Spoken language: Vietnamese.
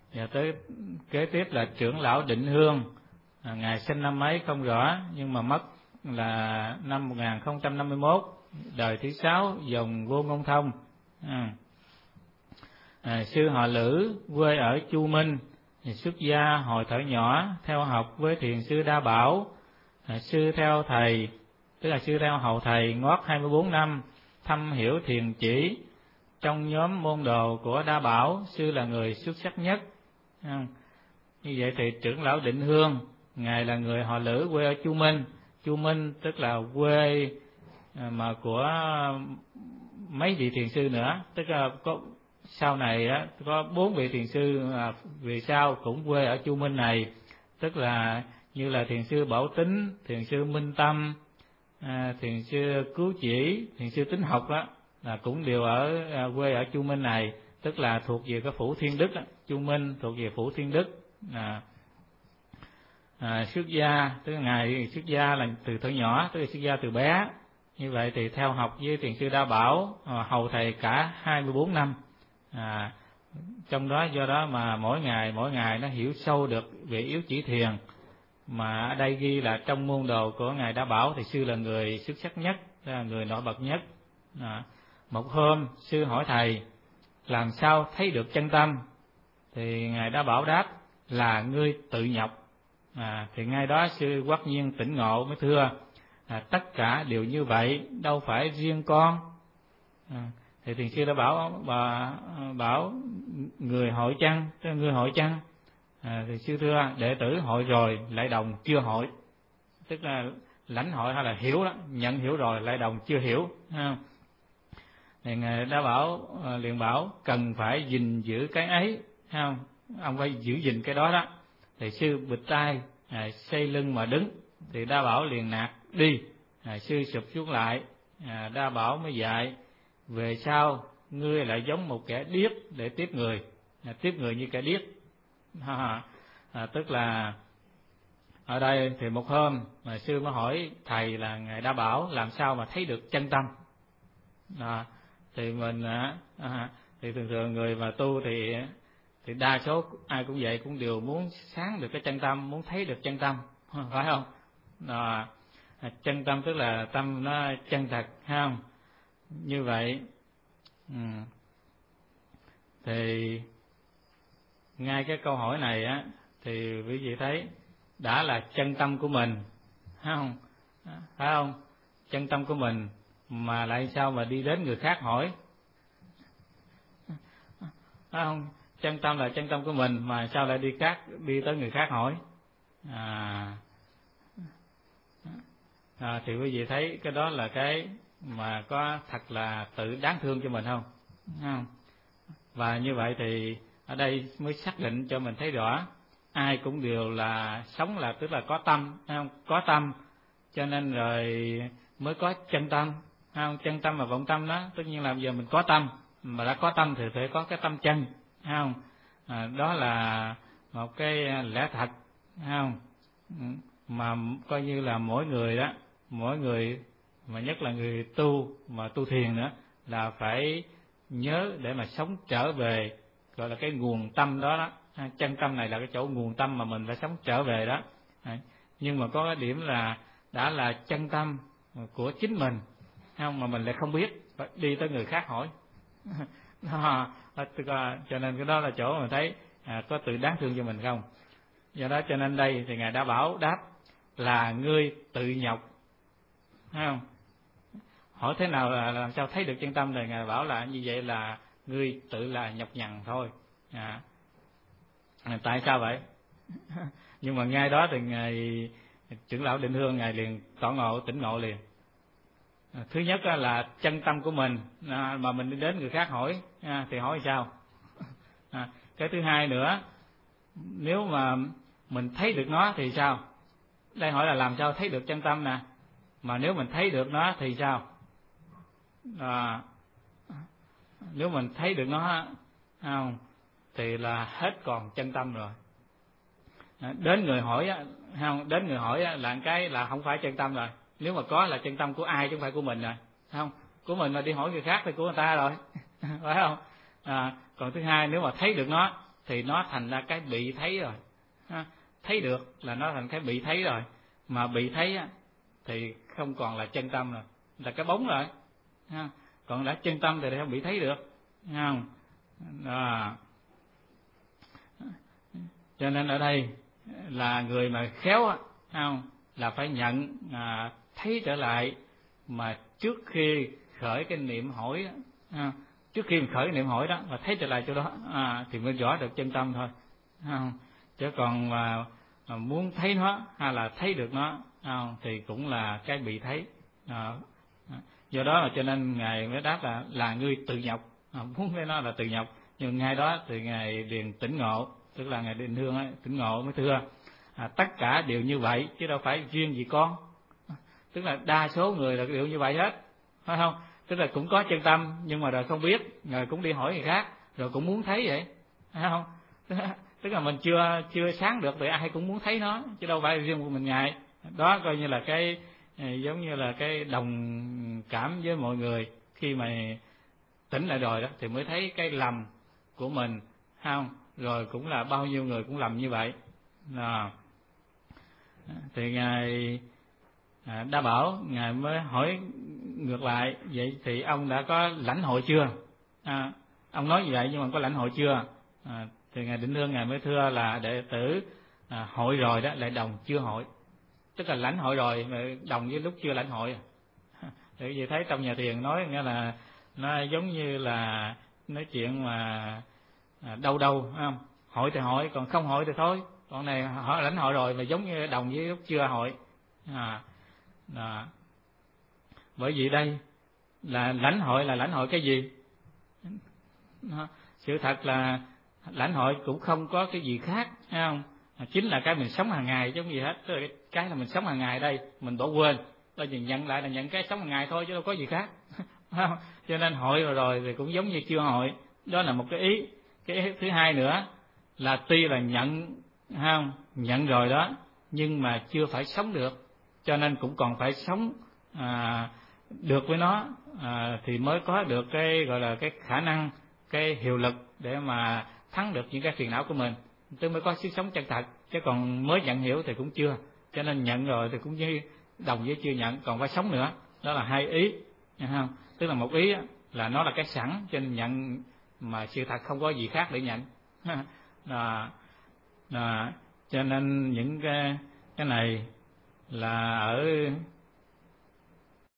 Và tới kế tiếp là trưởng lão Định Hương, ngài sinh năm mấy không rõ, nhưng mà mất là năm 1051, đời thứ 6, dòng Vô Ngôn Thông. Sư họ Lữ, quê ở Chu Minh, xuất gia hồi thở nhỏ, theo học với thiền sư Đa Bảo. Sư theo thầy, tức là sư theo hầu thầy ngót 24 năm, thâm hiểu thiền chỉ. Trong nhóm môn đồ của Đa Bảo, sư là người xuất sắc nhất. Như vậy thì trưởng lão Định Hương, ngài là người họ Lữ, quê ở Chu Minh. Chu Minh tức là quê mà của mấy vị thiền sư nữa, tức là có sau này á có 4 vị thiền sư vì sao cũng quê ở Chu Minh này, tức là như là thiền sư Bảo Tính, thiền sư Minh Tâm, thiền sư Cứu Chỉ, thiền sư Tính Học đó, là cũng đều ở quê ở Chu Minh này, tức là thuộc về cái phủ Thiên Đức đó. Chu Minh thuộc về phủ Thiên Đức. Xuất gia, tức là ngài xuất gia là từ thuở nhỏ, tức là xuất gia từ bé. Như vậy thì theo học với thiền sư Đa Bảo, hầu thầy cả 24 năm. Trong đó do đó mà mỗi ngày nó hiểu sâu được về yếu chỉ thiền. Mà ở đây ghi là trong môn đồ của ngài Đa Bảo thì sư là người xuất sắc nhất, là người nổi bật nhất. Một hôm sư hỏi thầy làm sao thấy được chân tâm, thì ngài Đa Bảo đáp là ngươi tự nhập. Thì ngay đó sư quắc nhiên tỉnh ngộ mới thưa tất cả đều như vậy, đâu phải riêng con. Thì thiền sư đã bảo người hội chăng, người hội chăng? Thì sư thưa đệ tử hội rồi, lại đồng chưa hội, tức là lãnh hội hay là hiểu đó, nhận hiểu rồi, lại đồng chưa hiểu. Thì ngài đã bảo liền bảo cần phải gìn giữ cái ấy, không? Ông phải giữ gìn cái đó đó. Thì sư bịch tay, xây lưng mà đứng, thì Đa Bảo liền nạt đi. Sư sụp xuống lại, Đa Bảo mới dạy về sau ngươi lại giống một kẻ điếc để tiếp người, tiếp người như kẻ điếc. Tức là ở đây thì một hôm mà sư mới hỏi thầy là ngài Đa Bảo làm sao mà thấy được chân tâm. Thì mình thì thường người mà tu thì đa số ai cũng vậy, cũng đều muốn sáng được cái chân tâm, muốn thấy được chân tâm, phải không? Chân tâm tức là tâm nó chân thật, phải không? Như vậy thì ngay cái câu hỏi này á thì quý vị thấy đã là chân tâm của mình, phải không? Phải không? Chân tâm của mình mà lại sao mà đi đến người khác hỏi, phải không? Chân tâm là chân tâm của mình mà sao lại đi tới người khác hỏi? Thì quý vị thấy cái đó là cái mà có thật là tự đáng thương cho mình không? Và như vậy thì ở đây mới xác định cho mình thấy rõ ai cũng đều là sống là tức là có tâm, không? Có tâm cho nên rồi mới có chân tâm, không? Chân tâm và vọng tâm đó, tất nhiên là giờ mình có tâm, mà đã có tâm thì phải có cái tâm chân, không? Đó là một cái lẽ thật, không? Mà coi như là mỗi người mà nhất là người tu mà tu thiền nữa là phải nhớ để mà sống trở về, gọi là cái nguồn tâm đó đó. Chân tâm này là cái chỗ nguồn tâm mà mình phải sống trở về đó. Nhưng mà có cái điểm là đã là chân tâm của chính mình, không, mà mình lại không biết, phải đi tới người khác hỏi. Cho nên cái đó là chỗ mà thấy có tự đáng thương cho mình không. Do đó cho nên đây thì ngài đã bảo đáp là ngươi tự nhọc, thấy không? Hỏi thế nào là làm sao thấy được chân tâm, thì ngài bảo là như vậy là ngươi tự là nhọc nhằn thôi. Tại sao vậy? Nhưng mà ngay đó thì ngài trưởng lão Định Hương ngài liền tỉnh ngộ liền. Thứ nhất là chân tâm của mình mà mình đi đến người khác hỏi thì hỏi sao? Cái thứ hai nữa, nếu mà mình thấy được nó thì sao? Đây hỏi là làm sao thấy được chân tâm nè, mà nếu mình thấy được nó thì sao? Nếu mình thấy được nó không thì là hết còn chân tâm rồi. Đến người hỏi không, đến người hỏi là cái là không phải chân tâm rồi. Nếu mà có là chân tâm của ai chứ không phải của mình rồi, không? Của mình mà đi hỏi người khác thì của người ta rồi, phải không? Còn thứ hai, nếu mà thấy được nó thì nó thành ra cái bị thấy rồi. Thấy được là nó thành cái bị thấy rồi, mà bị thấy thì không còn là chân tâm rồi, là cái bóng rồi. Còn đã chân tâm thì không bị thấy được, không? Cho nên ở đây là người mà khéo không là phải nhận thấy trở lại, mà trước khi khởi cái niệm hỏi đó, trước khi mình khởi cái niệm hỏi đó và thấy trở lại chỗ đó thì mới rõ được chân tâm thôi, không? Chứ còn mà muốn thấy nó hay là thấy được nó thì cũng là cái bị thấy. Do đó là cho nên ngài mới đáp là ngươi tự nhọc, muốn thấy nó là tự nhọc. Nhưng ngay đó thì ngài liền tỉnh ngộ, tức là ngài Định Hương ấy, tỉnh ngộ mới thưa tất cả đều như vậy chứ đâu phải riêng gì con. Tức là đa số người là đều như vậy hết, phải không? Tức là cũng có chân tâm nhưng mà rồi không biết, rồi cũng đi hỏi người khác, rồi cũng muốn thấy vậy, phải không? Tức là mình chưa sáng được thì ai cũng muốn thấy nó, chứ đâu phải riêng của mình ngài. Đó coi như là cái giống như là cái đồng cảm với mọi người, khi mà tỉnh lại rồi đó thì mới thấy cái lầm của mình, không? Rồi cũng là bao nhiêu người cũng lầm như vậy. Thì ngài Đa Bảo ngài mới hỏi ngược lại, vậy thì ông đã có lãnh hội chưa? Ông nói như vậy nhưng mà có lãnh hội chưa? Thì ngài Định Hương ngài mới thưa là đệ tử hội rồi đó, lại đồng chưa hội. Tức là lãnh hội rồi mà đồng với lúc chưa lãnh hội. Thì vì thấy trong nhà thiền nói nghĩa là nó giống như là nói chuyện mà đâu không? Hội thì hội, còn không hội thì thôi. Còn này họ lãnh hội rồi mà giống như đồng với lúc chưa hội. Bởi vì đây là lãnh hội cái gì? Sự thật là lãnh hội cũng không có cái gì khác, thấy không? Chính là cái mình sống hàng ngày chứ không gì hết. Tức là cái là mình sống hàng ngày đây mình bỏ quên, tôi chỉ nhận lại là nhận cái sống hàng ngày thôi chứ đâu có gì khác. Cho nên hội rồi thì cũng giống như chưa hội. Đó là một cái ý. Cái ý thứ hai nữa là tuy là nhận, không nhận rồi đó, nhưng mà chưa phải sống được, cho nên cũng còn phải sống được với nó thì mới có được cái gọi là cái khả năng, cái hiệu lực để mà thắng được những cái phiền não của mình, tôi mới có sức sống chân thật. Chứ còn mới nhận hiểu thì cũng chưa, cho nên nhận rồi thì cũng như đồng với chưa nhận, còn phải sống nữa. Đó là hai ý, không? Tức là một ý là nó là cái sẵn cho nên nhận, mà sự thật không có gì khác để nhận. Cho nên những cái này là ở